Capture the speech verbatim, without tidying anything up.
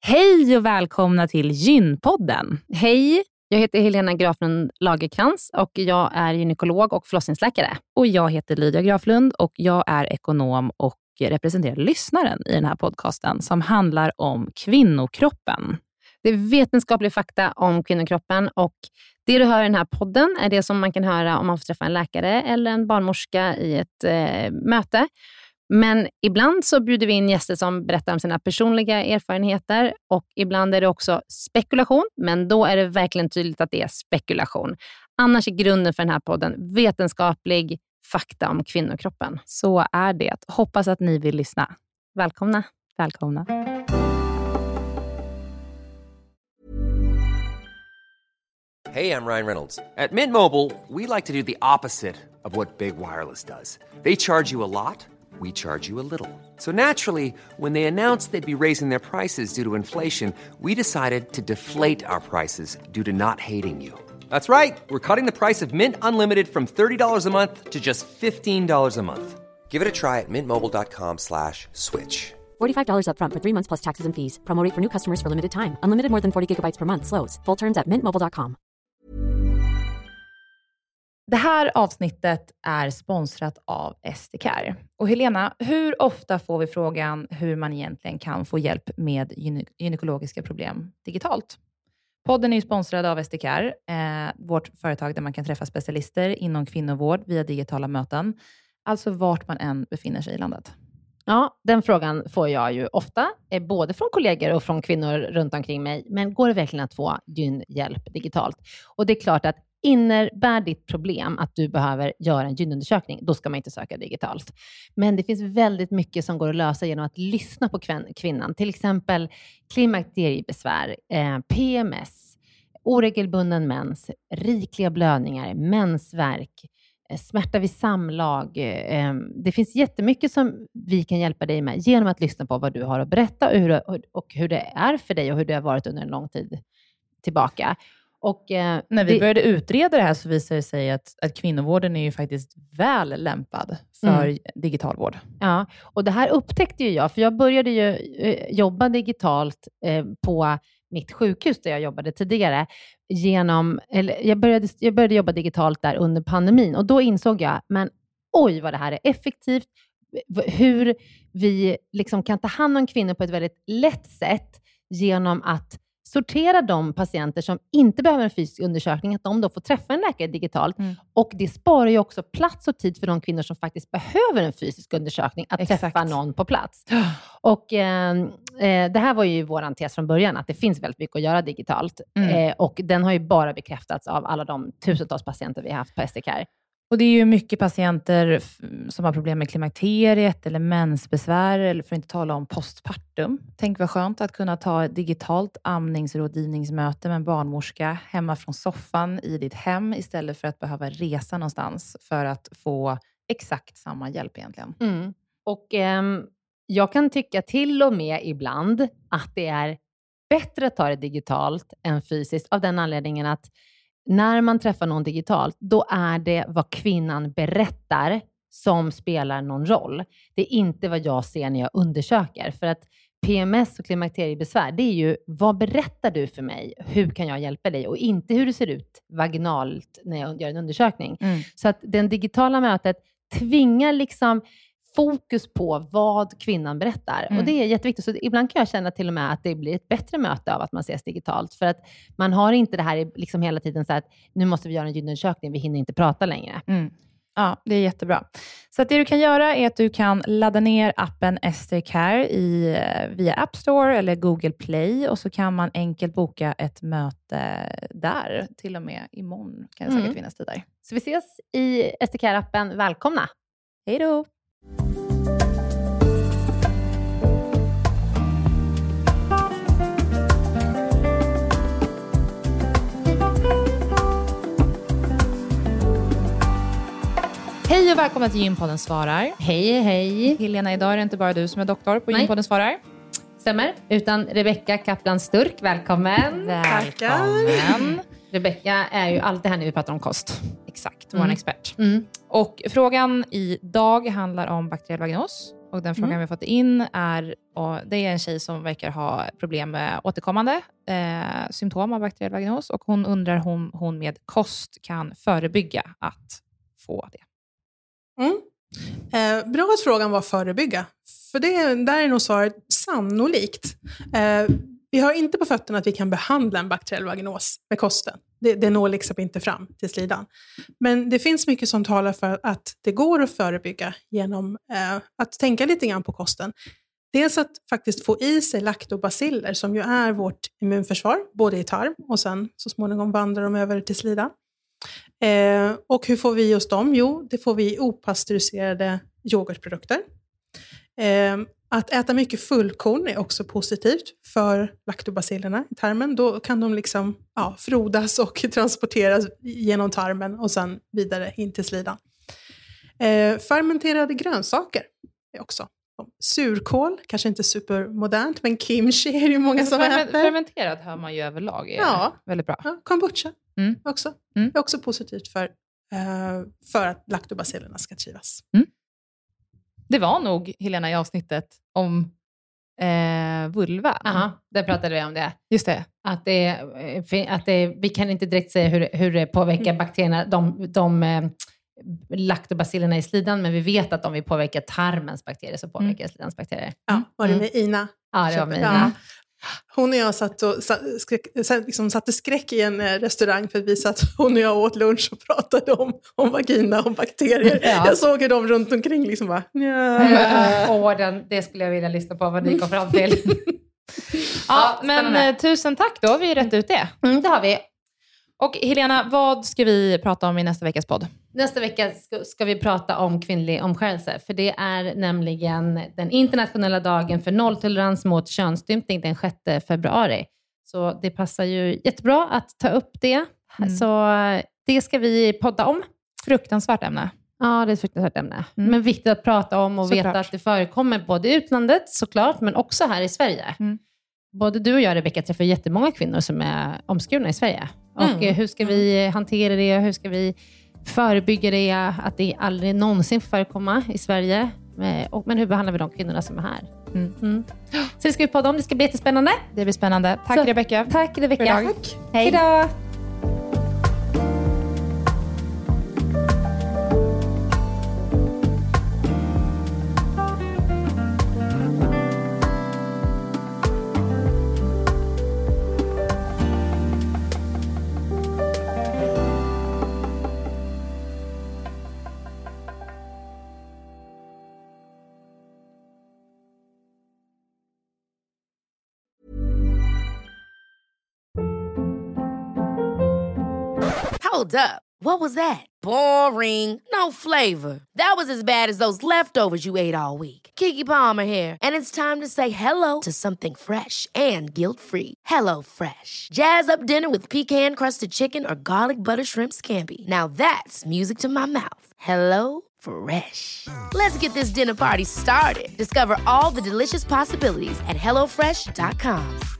Hej och välkomna till Gynpodden. Hej, jag heter Helena Graflund Lagerkrans och jag är gynekolog och förlossningsläkare. Och jag heter Lydia Graflund och jag är ekonom och representerar lyssnaren i den här podcasten som handlar om kvinnokroppen. Det är vetenskaplig fakta om kvinnokroppen och det du hör i den här podden är det som man kan höra om man får träffa en läkare eller en barnmorska i ett eh, möte. Men ibland så bjuder vi in gäster som berättar om sina personliga erfarenheter och ibland är det också spekulation, men då är det verkligen tydligt att det är spekulation. Annars är grunden för den här podden vetenskaplig fakta om kvinnokroppen. Så är det. Hoppas att ni vill lyssna. Välkomna. Välkomna. Hey, I'm Ryan Reynolds. At Mint Mobile, we like to do the opposite of what Big Wireless does. They charge you a lot. We charge you a little. So naturally, when they announced they'd be raising their prices due to inflation, we decided to deflate our prices due to not hating you. That's right. We're cutting the price of Mint Unlimited from thirty dollars a month to just fifteen dollars a month. Give it a try at mintmobile.com slash switch. forty-five dollars up front for three months plus taxes and fees. Promo rate for new customers for limited time. Unlimited more than forty gigabytes per month. Slows full terms at mint mobile dot com. Det här avsnittet är sponsrat av Estecare. Och Helena, hur ofta får vi frågan hur man egentligen kan få hjälp med gyne- gynekologiska problem digitalt? Podden är ju sponsrad av Estecare, eh, vårt företag där man kan träffa specialister inom kvinnovård via digitala möten. Alltså vart man än befinner sig i landet. Ja, den frågan får jag ju ofta, eh, både från kollegor och från kvinnor runt omkring mig. Men går det verkligen att få gynhjälp digitalt? Och det är klart att innebär ditt problem att du behöver göra en gynundersökning, då ska man inte söka digitalt. Men det finns väldigt mycket som går att lösa genom att lyssna på kvin- kvinnan. Till exempel klimakteriebesvär, eh, P M S, oregelbunden mens, rikliga blödningar, mensvärk, eh, smärta vid samlag. Eh, det finns jättemycket som vi kan hjälpa dig med genom att lyssna på vad du har att berätta och hur, och hur det är för dig och hur det har varit under en lång tid tillbaka. Och, eh, När vi det, började utreda det här så visade det sig att, att kvinnovården är ju faktiskt väl lämpad för mm. digital vård. Ja, och det här upptäckte ju jag, för jag började ju eh, jobba digitalt eh, på mitt sjukhus där jag jobbade tidigare. Genom, eller jag, började, jag började jobba digitalt där under pandemin och då insåg jag, men oj vad det här är effektivt. Hur vi liksom kan ta hand om kvinnor på ett väldigt lätt sätt genom att sortera de patienter som inte behöver en fysisk undersökning, att de då får träffa en läkare digitalt. Mm. Och det sparar ju också plats och tid för de kvinnor som faktiskt behöver en fysisk undersökning, att Exakt. träffa någon på plats. Och eh, det här var ju våran tes från början, att det finns väldigt mycket att göra digitalt. Mm. Eh, och den har ju bara bekräftats av alla de tusentals patienter vi har haft på Estecare. Och det är ju mycket patienter f- som har problem med klimakteriet eller mensbesvär, eller för att inte tala om postpartum. Tänk vad skönt att kunna ta ett digitalt amningsrådgivningsmöte med en barnmorska hemma från soffan i ditt hem istället för att behöva resa någonstans för att få exakt samma hjälp egentligen. Mm. Och ehm, jag kan tycka till och med ibland att det är bättre att ta det digitalt än fysiskt av den anledningen att när man träffar någon digitalt, då är det vad kvinnan berättar som spelar någon roll. Det är inte vad jag ser när jag undersöker. För att P M S och klimakteriebesvär, det är ju vad berättar du för mig? Hur kan jag hjälpa dig? Och inte hur det ser ut vaginalt när jag gör en undersökning. Mm. Så att den digitala mötet tvingar liksom fokus på vad kvinnan berättar. Mm. Och det är jätteviktigt. Så ibland kan jag känna till och med att det blir ett bättre möte av att man ses digitalt. För att man har inte det här liksom hela tiden så att nu måste vi göra en gynundersökning, vi hinner inte prata längre. Mm. Ja, det är jättebra. Så att det du kan göra är att du kan ladda ner appen Estecare i, via App Store eller Google Play. Och så kan man enkelt boka ett möte där. Till och med imorgon kan det säkert mm. finnas tid där. Så vi ses i Estecare-appen. Välkomna! Hej då! Hej och välkomna till Gynpodden svarar. Hej, hej. Helena, idag är det inte bara du som är doktor på Gynpodden svarar. Stämmer, utan Rebecka Kaplan-Sturk. Välkommen. Välkommen. Rebecka är ju alltid här när vi pratar om kost. Exakt, vår mm. expert. Mm. Och frågan idag handlar om bakteriell vaginos. Och den frågan mm. vi har fått in är, och det är en tjej som verkar ha problem med återkommande eh, symptom av bakteriell vaginos. Och hon undrar om hon med kost kan förebygga att få det. Mm. Eh, bra att frågan var förebygga. För det, där är nog svaret sannolikt. Eh, vi har inte på fötterna att vi kan behandla en bakteriell vaginos med kosten. Det, det når liksom inte fram till slidan. Men det finns mycket som talar för att det går att förebygga genom eh, att tänka lite grann på kosten. Dels att faktiskt få i sig laktobaciller som ju är vårt immunförsvar, både i tarm och sen så småningom vandrar de över till slidan. Eh, och hur får vi just dem? Jo, det får vi i opastöriserade yoghurtprodukter. Eh, att äta mycket fullkorn är också positivt för laktobacillerna i tarmen. Då kan de liksom ja, frodas och transporteras genom tarmen och sen vidare in till slidan. Eh, fermenterade grönsaker är också. Surkål, kanske inte supermodernt, men kimchi är det ju många som Ferment- äter. Fermenterad hör man ju överlag är ja. väldigt bra. Ja, kombucha mm. också. Mm. Det är också positivt för, uh, för att laktobacillerna ska trivas. Mm. Det var nog, Helena, i avsnittet om eh, vulva. Aha, där pratade vi om det. Just det. Att, det, att det, vi kan inte direkt säga hur, hur det påverkar mm. bakterierna, de, de eh, laktobacillerna i slidan, men vi vet att om vi påverkar tarmens bakterier så påverkar mm. slidans bakterier. Ja, var det med Ina? Ja, det var med Ina. Ja. Hon och jag satt och skräck, liksom satte skräck i en restaurang för att visa att hon och jag åt lunch och pratade om, om vagina och bakterier. Ja. Jag såg hur de runt omkring liksom bara... Åh, oh, den, det skulle jag vilja lyssna på vad ni kom fram till. ja, ja, men eh, tusen tack då. Vi har rätt ut det. Mm, det har vi. Och Helena, vad ska vi prata om i nästa veckas podd? Nästa vecka ska, ska vi prata om kvinnlig omskärelse. För det är nämligen den internationella dagen för nolltolerans mot könsstympning den sjätte februari. Så det passar ju jättebra att ta upp det. Mm. Så det ska vi podda om. Fruktansvärt ämne. Ja, det är ett fruktansvärt ämne. Mm. Men viktigt att prata om och såklart. Veta att det förekommer både i utlandet såklart, men också här i Sverige. Mm. Både du och jag, Rebecka, träffar jättemånga kvinnor som är omskurna i Sverige. Mm. Och hur ska vi hantera det? Hur ska vi förebygga det? Att det aldrig någonsin får förekomma i Sverige. Men hur behandlar vi de kvinnorna som är här? Mm. Mm. Så det ska vi podda om. Det ska bli jättespännande. Det blir spännande. Tack Så, Rebecka. Tack Rebecka. Tack. Hej då. Hold up. What was that? Boring. No flavor. That was as bad as those leftovers you ate all week. Keke Palmer here, and it's time to say hello to something fresh and guilt-free. Hello Fresh. Jazz up dinner with pecan-crusted chicken or garlic butter shrimp scampi. Now that's music to my mouth. Hello Fresh. Let's get this dinner party started. Discover all the delicious possibilities at hello fresh dot com.